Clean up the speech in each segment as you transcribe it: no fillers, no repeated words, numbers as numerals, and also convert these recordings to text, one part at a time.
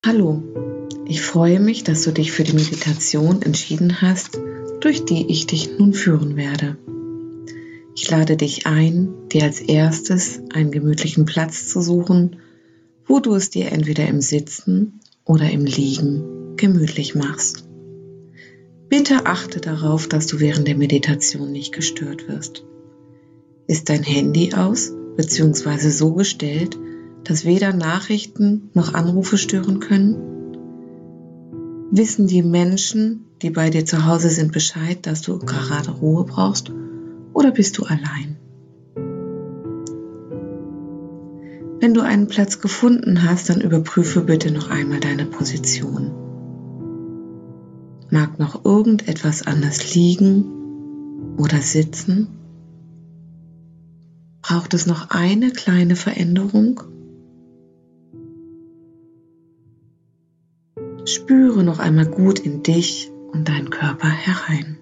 Hallo, ich freue mich, dass du dich für die Meditation entschieden hast, durch die ich dich nun führen werde. Ich lade dich ein, dir als erstes einen gemütlichen Platz zu suchen, wo du es dir entweder im Sitzen oder im Liegen gemütlich machst. Bitte achte darauf, dass du während der Meditation nicht gestört wirst. Ist dein Handy aus bzw. so gestellt, dass weder Nachrichten noch Anrufe stören können? Wissen die Menschen, die bei dir zu Hause sind, Bescheid, dass du gerade Ruhe brauchst, oder bist du allein? Wenn du einen Platz gefunden hast, dann überprüfe bitte noch einmal deine Position. Mag noch irgendetwas anders liegen oder sitzen? Braucht es noch eine kleine Veränderung? Spüre noch einmal gut in dich und deinen Körper herein.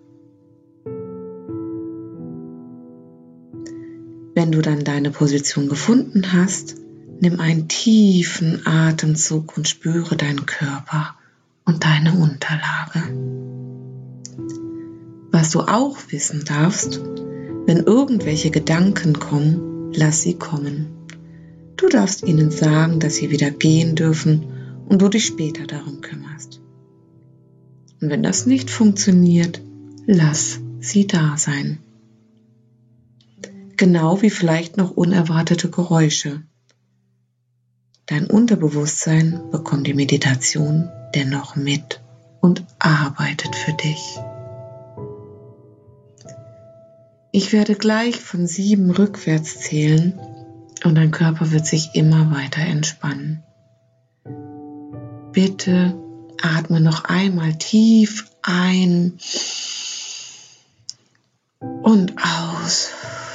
Wenn du dann deine Position gefunden hast, nimm einen tiefen Atemzug und spüre deinen Körper und deine Unterlage. Was du auch wissen darfst, wenn irgendwelche Gedanken kommen, lass sie kommen. Du darfst ihnen sagen, dass sie wieder gehen dürfen und du dich später darum kümmerst. Und wenn das nicht funktioniert, lass sie da sein. Genau wie vielleicht noch unerwartete Geräusche. Dein Unterbewusstsein bekommt die Meditation dennoch mit und arbeitet für dich. Ich werde gleich von 7 rückwärts zählen und dein Körper wird sich immer weiter entspannen. Bitte atme noch einmal tief ein und aus.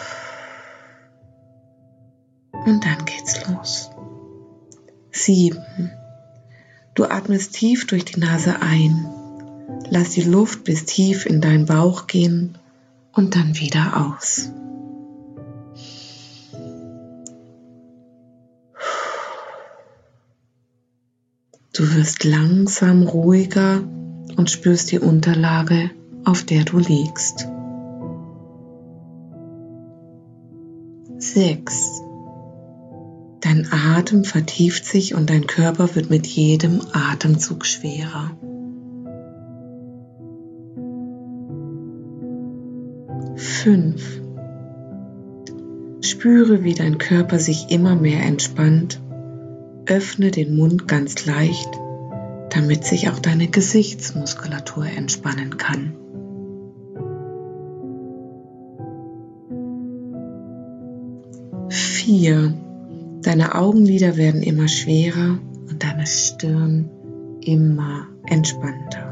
Und dann geht's los. 7. Du atmest tief durch die Nase ein. Lass die Luft bis tief in deinen Bauch gehen und dann wieder aus. Du wirst langsam ruhiger und spürst die Unterlage, auf der du liegst. 6. Dein Atem vertieft sich und dein Körper wird mit jedem Atemzug schwerer. 5. Spüre, wie dein Körper sich immer mehr entspannt. Öffne den Mund ganz leicht, damit sich auch deine Gesichtsmuskulatur entspannen kann. 4. Deine Augenlider werden immer schwerer und deine Stirn immer entspannter.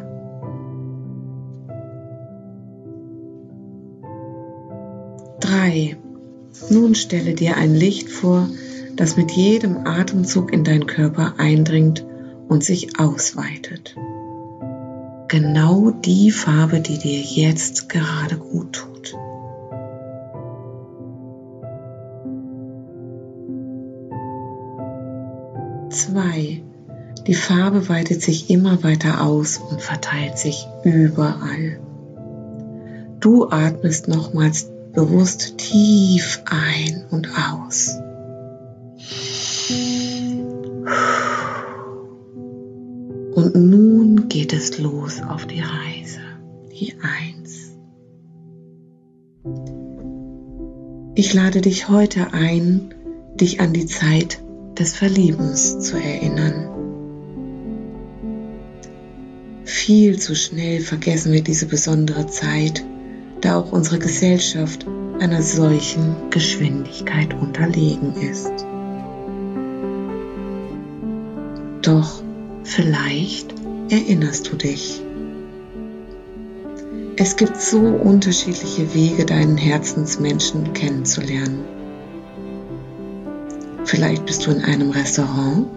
3. Nun stelle dir ein Licht vor, das mit jedem Atemzug in deinen Körper eindringt und sich ausweitet. Genau die Farbe, die dir jetzt gerade gut tut. 2. Die Farbe weitet sich immer weiter aus und verteilt sich überall. Du atmest nochmals bewusst tief ein und aus. Und nun geht es los auf die Reise, die 1. Ich lade dich heute ein, dich an die Zeit des Verliebens zu erinnern. Viel zu schnell vergessen wir diese besondere Zeit, da auch unsere Gesellschaft einer solchen Geschwindigkeit unterlegen ist. Doch vielleicht erinnerst du dich. Es gibt so unterschiedliche Wege, deinen Herzensmenschen kennenzulernen. Vielleicht bist du in einem Restaurant,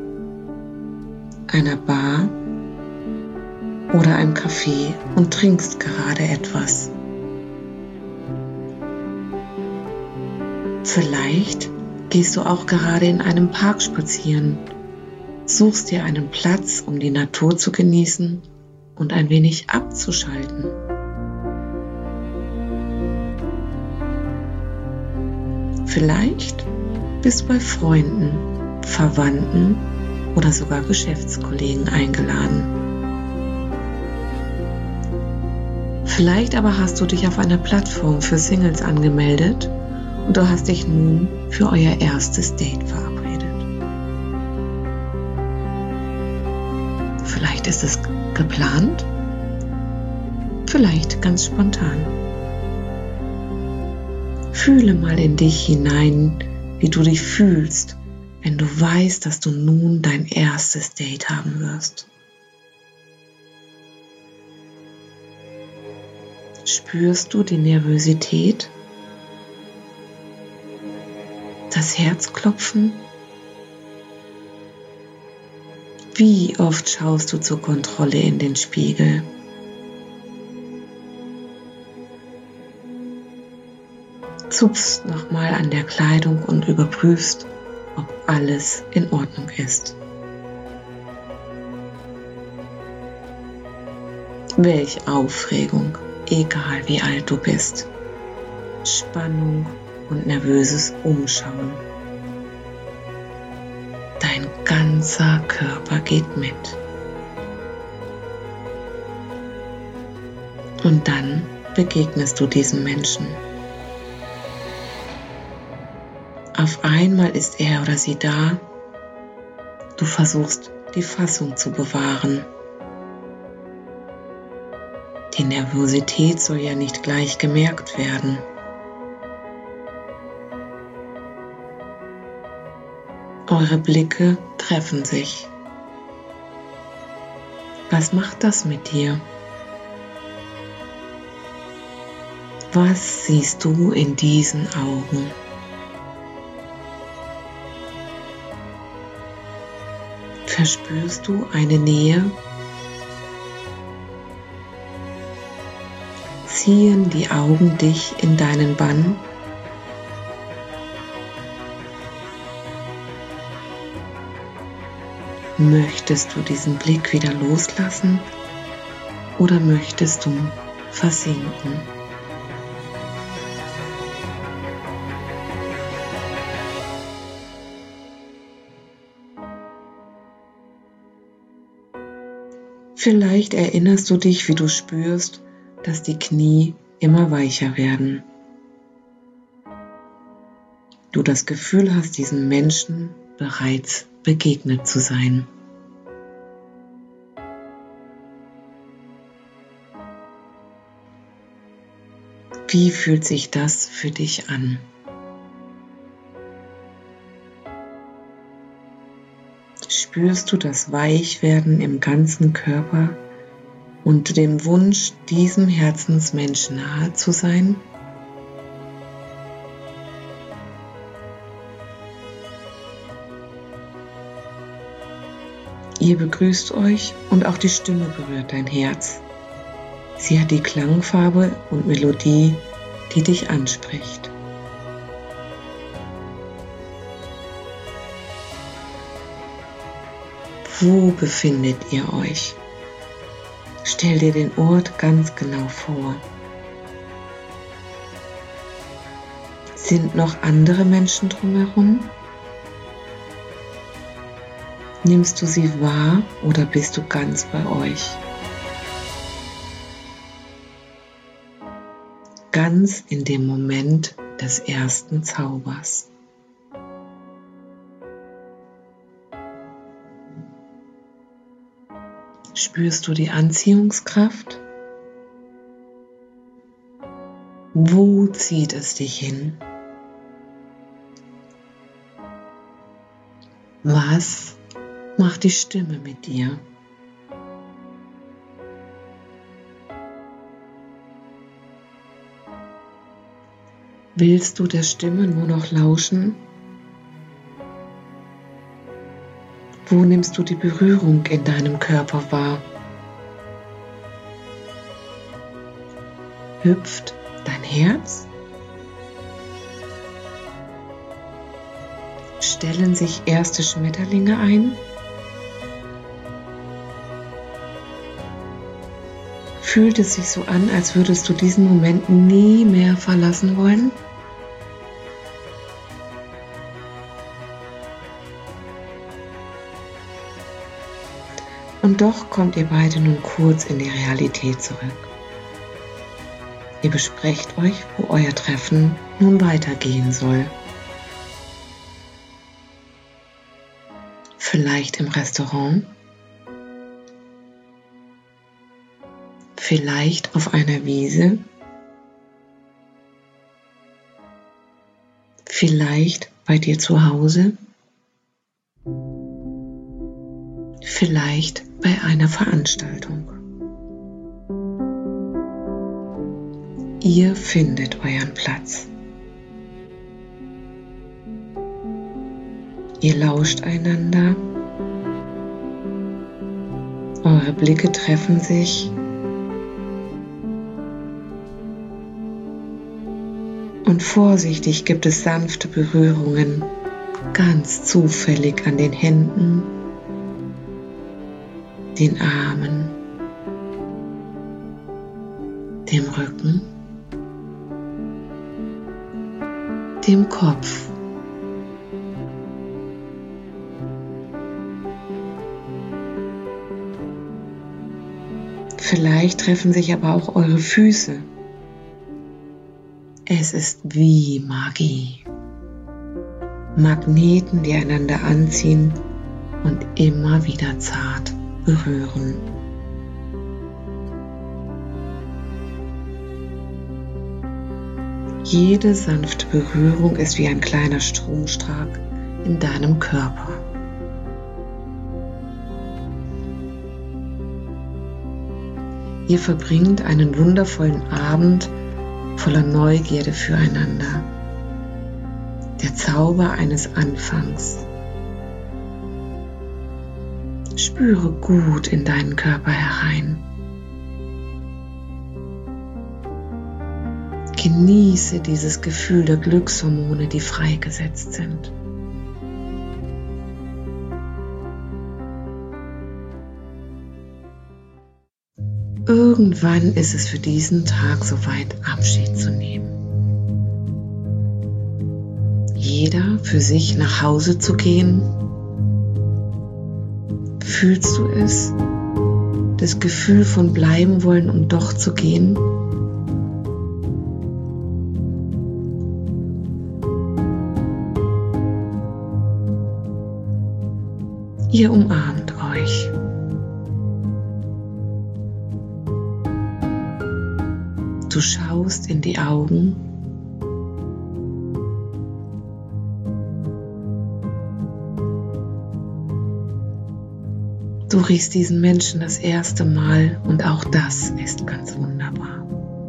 einer Bar oder einem Café und trinkst gerade etwas. Vielleicht gehst du auch gerade in einem Park spazieren Suchst dir einen Platz, um die Natur zu genießen und ein wenig abzuschalten. Vielleicht bist du bei Freunden, Verwandten oder sogar Geschäftskollegen eingeladen. Vielleicht aber hast du dich auf einer Plattform für Singles angemeldet und du hast dich nun für euer erstes Date verabredet. Vielleicht ist es geplant, vielleicht ganz spontan. Fühle mal in dich hinein, wie du dich fühlst, wenn du weißt, dass du nun dein erstes Date haben wirst. Spürst du die Nervosität? Das Herzklopfen? Wie oft schaust du zur Kontrolle in den Spiegel? Zupfst nochmal an der Kleidung und überprüfst, ob alles in Ordnung ist. Welch Aufregung, egal wie alt du bist. Spannung und nervöses Umschauen. Dein ganzer Körper geht mit. Und dann begegnest du diesem Menschen. Auf einmal ist er oder sie da. Du versuchst, die Fassung zu bewahren. Die Nervosität soll ja nicht gleich gemerkt werden. Eure Blicke treffen sich. Was macht das mit dir? Was siehst du in diesen Augen? Verspürst du eine Nähe? Ziehen die Augen dich in deinen Bann? Möchtest du diesen Blick wieder loslassen oder möchtest du versinken? Vielleicht erinnerst du dich, wie du spürst, dass die Knie immer weicher werden. Du das Gefühl hast, diesem Menschen bereits begegnet zu sein. Wie fühlt sich das für dich an? Spürst du das Weichwerden im ganzen Körper und den Wunsch, diesem Herzensmenschen nahe zu sein? Ihr begrüßt euch und auch die Stimme berührt dein Herz. Sie hat die Klangfarbe und Melodie, die dich anspricht. Wo befindet ihr euch? Stell dir den Ort ganz genau vor. Sind noch andere Menschen drumherum? Nimmst du sie wahr oder bist du ganz bei euch? Ganz in dem Moment des ersten Zaubers. Spürst du die Anziehungskraft? Wo zieht es dich hin? Was macht die Stimme mit dir? Willst du der Stimme nur noch lauschen? Wo nimmst du die Berührung in deinem Körper wahr? Hüpft dein Herz? Stellen sich erste Schmetterlinge ein? Fühlt es sich so an, als würdest du diesen Moment nie mehr verlassen wollen? Und doch kommt ihr beide nun kurz in die Realität zurück. Ihr besprecht euch, wo euer Treffen nun weitergehen soll. Vielleicht im Restaurant? Vielleicht auf einer Wiese? Vielleicht bei dir zu Hause? Vielleicht bei einer Veranstaltung. Ihr findet euren Platz. Ihr lauscht einander. Eure Blicke treffen sich. Und vorsichtig gibt es sanfte Berührungen, ganz zufällig an den Händen, den Armen, dem Rücken, dem Kopf. Vielleicht treffen sich aber auch eure Füße. Es ist wie Magie. Magneten, die einander anziehen und immer wieder zart berühren. Jede sanfte Berührung ist wie ein kleiner Stromschlag in deinem Körper. Ihr verbringt einen wundervollen Abend voller Neugierde füreinander. Der Zauber eines Anfangs. Spüre gut in deinen Körper herein. Genieße dieses Gefühl der Glückshormone, die freigesetzt sind. Irgendwann ist es für diesen Tag soweit, Abschied zu nehmen. Jeder für sich nach Hause zu gehen. Fühlst du es? Das Gefühl von bleiben wollen und doch zu gehen? Ihr umarmt euch. Du schaust in die Augen. Du riechst diesen Menschen das erste Mal und auch das ist ganz wunderbar.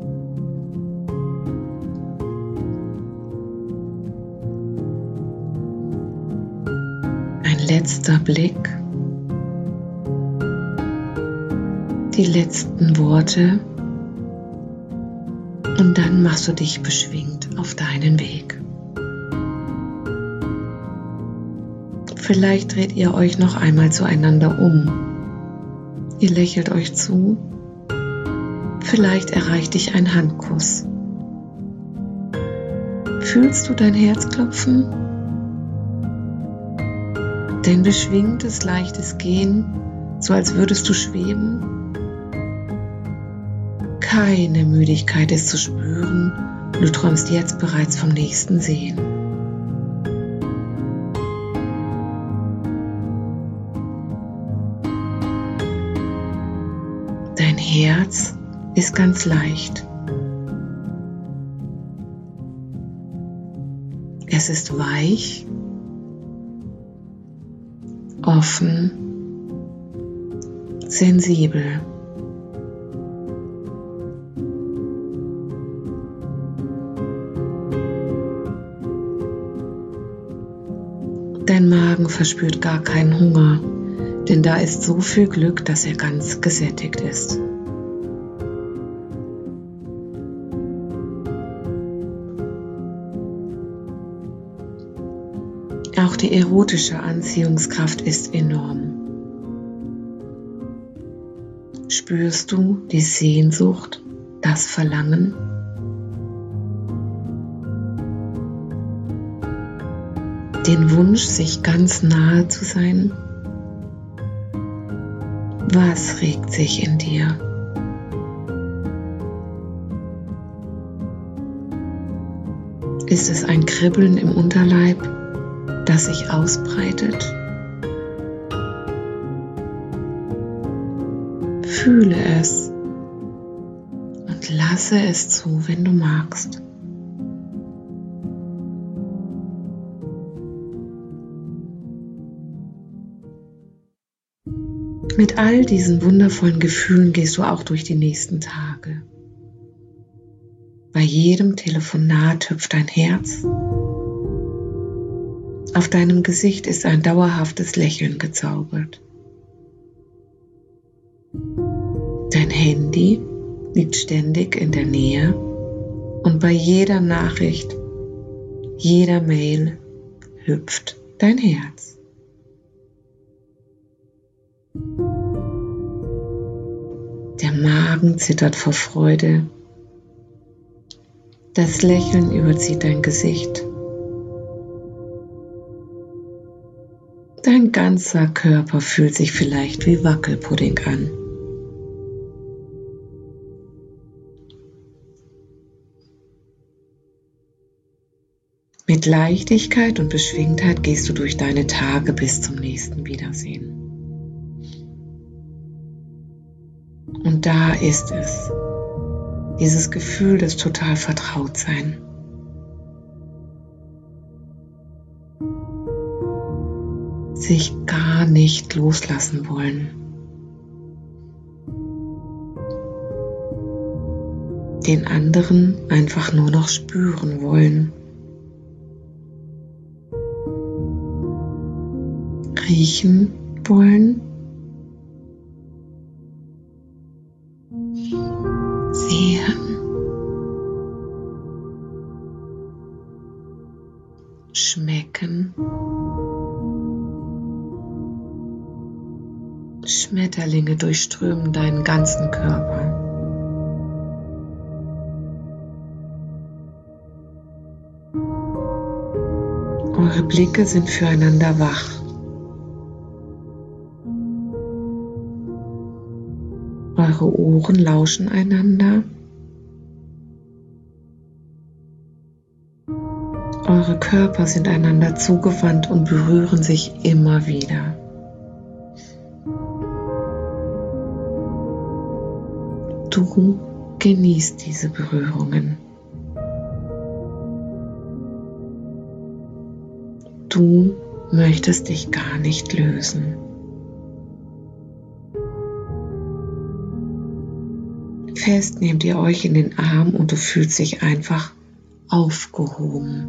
Ein letzter Blick. Die letzten Worte. Und dann machst du dich beschwingt auf deinen Weg. Vielleicht dreht ihr euch noch einmal zueinander um. Ihr lächelt euch zu. Vielleicht erreicht dich ein Handkuss. Fühlst du dein Herz klopfen? Dein beschwingtes, leichtes Gehen, so als würdest du schweben? Keine Müdigkeit ist zu spüren, du träumst jetzt bereits vom nächsten Sehen. Dein Herz ist ganz leicht. Es ist weich, offen, sensibel. Dein Magen verspürt gar keinen Hunger, denn da ist so viel Glück, dass er ganz gesättigt ist. Auch die erotische Anziehungskraft ist enorm. Spürst du die Sehnsucht, das Verlangen? Den Wunsch, sich ganz nahe zu sein? Was regt sich in dir? Ist es ein Kribbeln im Unterleib, das sich ausbreitet? Fühle es und lasse es zu, wenn du magst. Mit all diesen wundervollen Gefühlen gehst du auch durch die nächsten Tage. Bei jedem Telefonat hüpft dein Herz. Auf deinem Gesicht ist ein dauerhaftes Lächeln gezaubert. Dein Handy liegt ständig in der Nähe und bei jeder Nachricht, jeder Mail hüpft dein Herz. Der Magen zittert vor Freude. Das Lächeln überzieht dein Gesicht. Dein ganzer Körper fühlt sich vielleicht wie Wackelpudding an. Mit Leichtigkeit und Beschwingtheit gehst du durch deine Tage bis zum nächsten Wiedersehen. Und da ist es, dieses Gefühl des total Vertrautsein. Sich gar nicht loslassen wollen. Den anderen einfach nur noch spüren wollen. Riechen wollen. Sehen. Schmecken. Schmetterlinge durchströmen deinen ganzen Körper. Eure Blicke sind füreinander wach. Eure Ohren lauschen einander. Eure Körper sind einander zugewandt und berühren sich immer wieder. Du genießt diese Berührungen. Du möchtest dich gar nicht lösen. Fest nehmt ihr euch in den Arm und du fühlst dich einfach aufgehoben,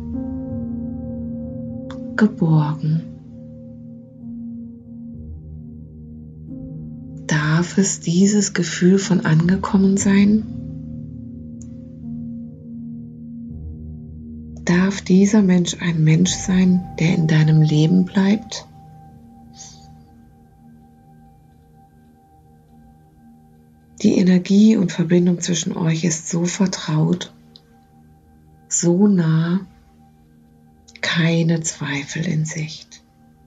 geborgen. Darf es dieses Gefühl von angekommen sein? Darf dieser Mensch ein Mensch sein, der in deinem Leben bleibt? Die Energie und Verbindung zwischen euch ist so vertraut, so nah, keine Zweifel in Sicht.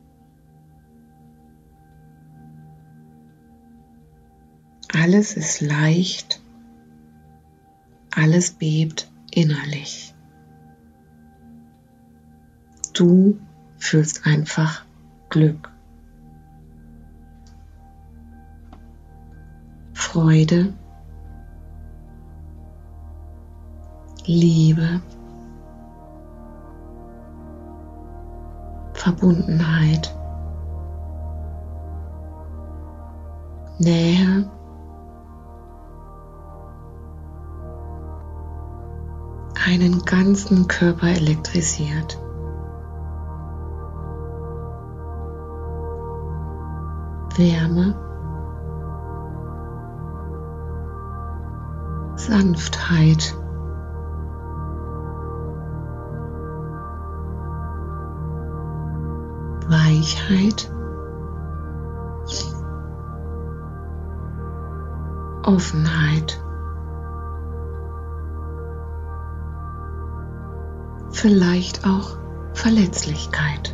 Alles ist leicht, alles bebt innerlich. Du fühlst einfach Glück, Freude, Liebe, Verbundenheit, Nähe, einen ganzen Körper elektrisiert. Wärme, Sanftheit, Weichheit, Offenheit, vielleicht auch Verletzlichkeit,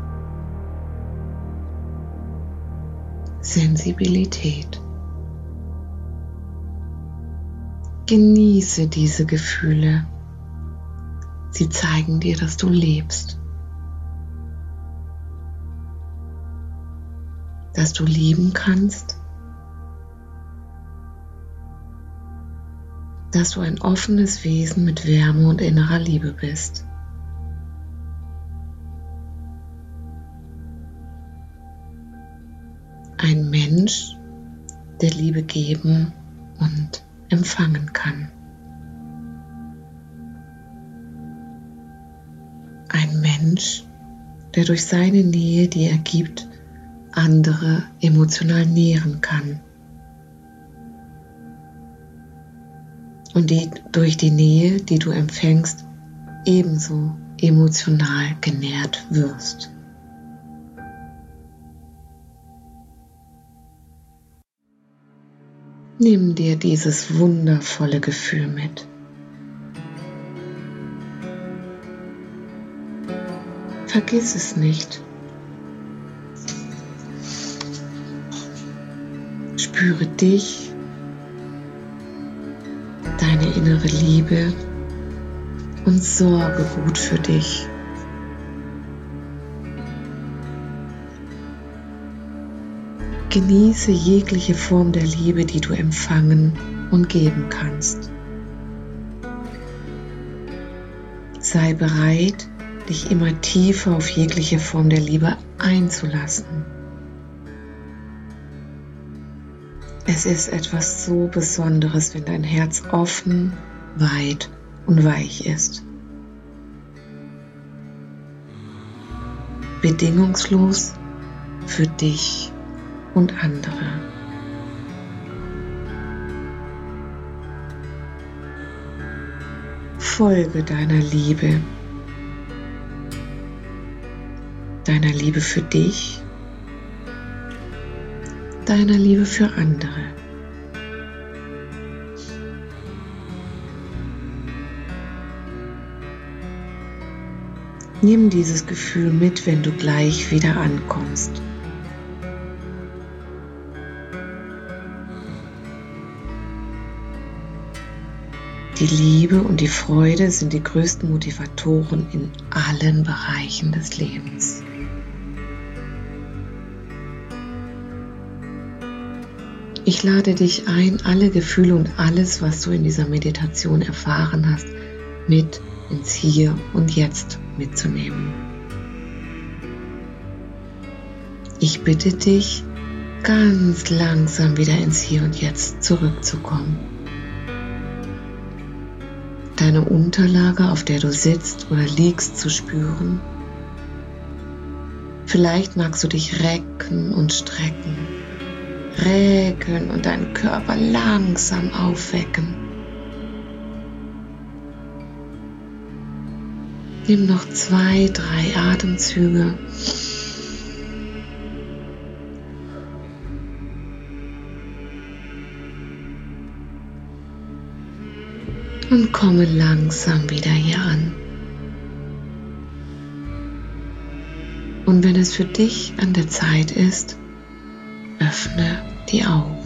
Sensibilität. Genieße diese Gefühle. Sie zeigen dir, dass du lebst, dass du lieben kannst, dass du ein offenes Wesen mit Wärme und innerer Liebe bist. Ein Mensch, der Liebe geben und empfangen kann. Ein Mensch, der durch seine Nähe, die er gibt, andere emotional nähren kann. Und die durch die Nähe, die du empfängst, ebenso emotional genährt wirst. Nimm dir dieses wundervolle Gefühl mit. Vergiss es nicht. Spüre dich, deine innere Liebe und sorge gut für dich. Genieße jegliche Form der Liebe, die du empfangen und geben kannst. Sei bereit, dich immer tiefer auf jegliche Form der Liebe einzulassen. Es ist etwas so Besonderes, wenn dein Herz offen, weit und weich ist. Bedingungslos für dich und andere. Folge deiner Liebe für dich, deiner Liebe für andere. Nimm dieses Gefühl mit, wenn du gleich wieder ankommst. Die Liebe und die Freude sind die größten Motivatoren in allen Bereichen des Lebens. Ich lade dich ein, alle Gefühle und alles, was du in dieser Meditation erfahren hast, mit ins Hier und Jetzt mitzunehmen. Ich bitte dich, ganz langsam wieder ins Hier und Jetzt zurückzukommen. Deine Unterlage, auf der du sitzt oder liegst, zu spüren. Vielleicht magst du dich recken und strecken. Recken und deinen Körper langsam aufwecken. Nimm noch 2, 3 Atemzüge. Und komme langsam wieder hier an. Und wenn es für dich an der Zeit ist, öffne die Augen.